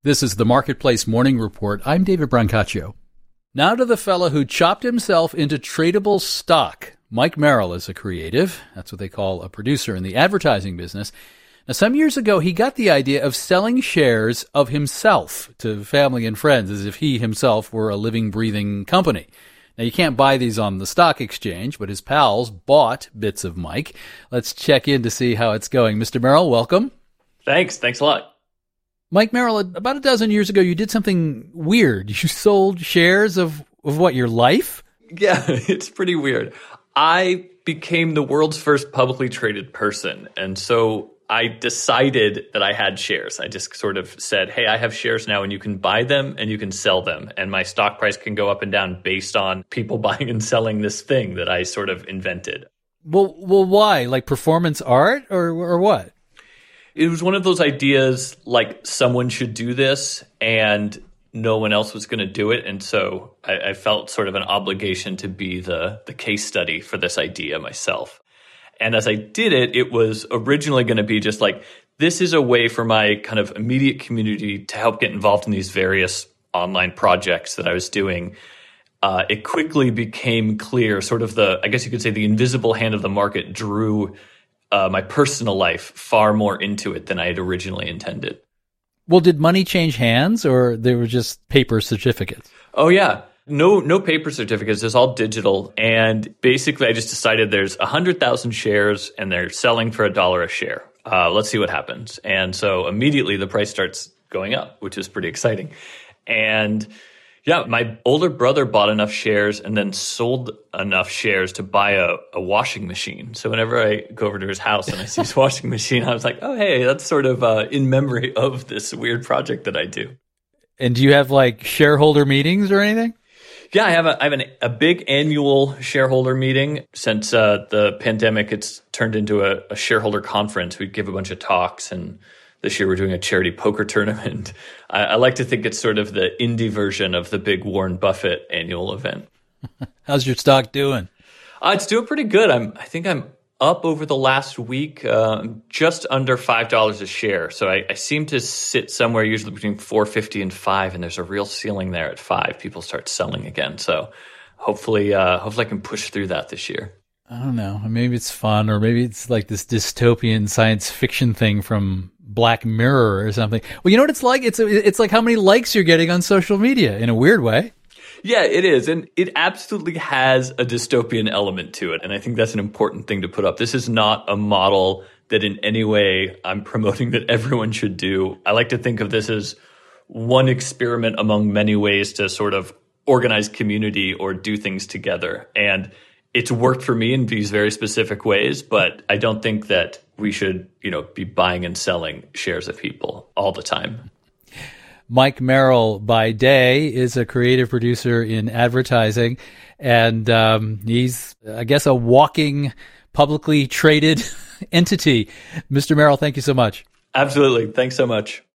This is the Marketplace Morning Report. I'm David Brancaccio. Now to the fellow who chopped himself into tradable stock. Mike Merrill is a creative. That's what they call a producer in the advertising business. Now, some years ago, he got the idea of selling shares of himself to family and friends as if he himself were a living, breathing company. Now, you can't buy these on the stock exchange, but his pals bought bits of Mike. Let's check in to see how it's going. Mr. Merrill, welcome. Thanks a lot. Mike Merrill, about a dozen years ago, you did something weird. You sold shares of what, your life? Yeah, it's pretty weird. I became the world's first publicly traded person. And so I decided that I had shares. I just sort of said, hey, I have shares now and you can buy them and you can sell them. And my stock price can go up and down based on people buying and selling this thing that I sort of invented. Well, why? Like performance art or what? It was one of those ideas like someone should do this and no one else was going to do it. And so I felt sort of an obligation to be the case study for this idea myself. And as I did it, it was originally going to be just like, this is a way for my kind of immediate community to help get involved in these various online projects that I was doing. It quickly became clear, sort of I guess you could say the invisible hand of the market drew my personal life far more into it than I had originally intended. Well, did money change hands or they were just paper certificates? Oh, yeah. No paper certificates. It's all digital. And basically, I just decided there's 100,000 shares and they're selling for $1 a share. Let's see what happens. And so immediately the price starts going up, which is pretty exciting. And yeah, my older brother bought enough shares and then sold enough shares to buy a washing machine. So whenever I go over to his house and I see his washing machine, I was like, oh, hey, that's sort of in memory of this weird project that I do. And do you have like shareholder meetings or anything? Yeah, I have a big annual shareholder meeting. Since the pandemic, it's turned into a shareholder conference. We give a bunch of talks, and this year we're doing a charity poker tournament. I like to think it's sort of the indie version of the big Warren Buffett annual event. How's your stock doing? It's doing pretty good. I think I'm up over the last week, just under $5 a share. So I seem to sit somewhere usually between $4.50 and $5, and there's a real ceiling there at $5. People start selling again. So hopefully I can push through that this year. I don't know. Maybe it's fun, or maybe it's like this dystopian science fiction thing from Black Mirror or something. Well, you know what it's like? It's like how many likes you're getting on social media in a weird way. Yeah, it is. And it absolutely has a dystopian element to it. And I think that's an important thing to put up. This is not a model that in any way I'm promoting that everyone should do. I like to think of this as one experiment among many ways to sort of organize community or do things together. And it's worked for me in these very specific ways, but I don't think that we should, be buying and selling shares of people all the time. Mike Merrill, by day, is a creative producer in advertising, and he's, I guess, a walking, publicly traded entity. Mr. Merrill, thank you so much. Absolutely. Thanks so much.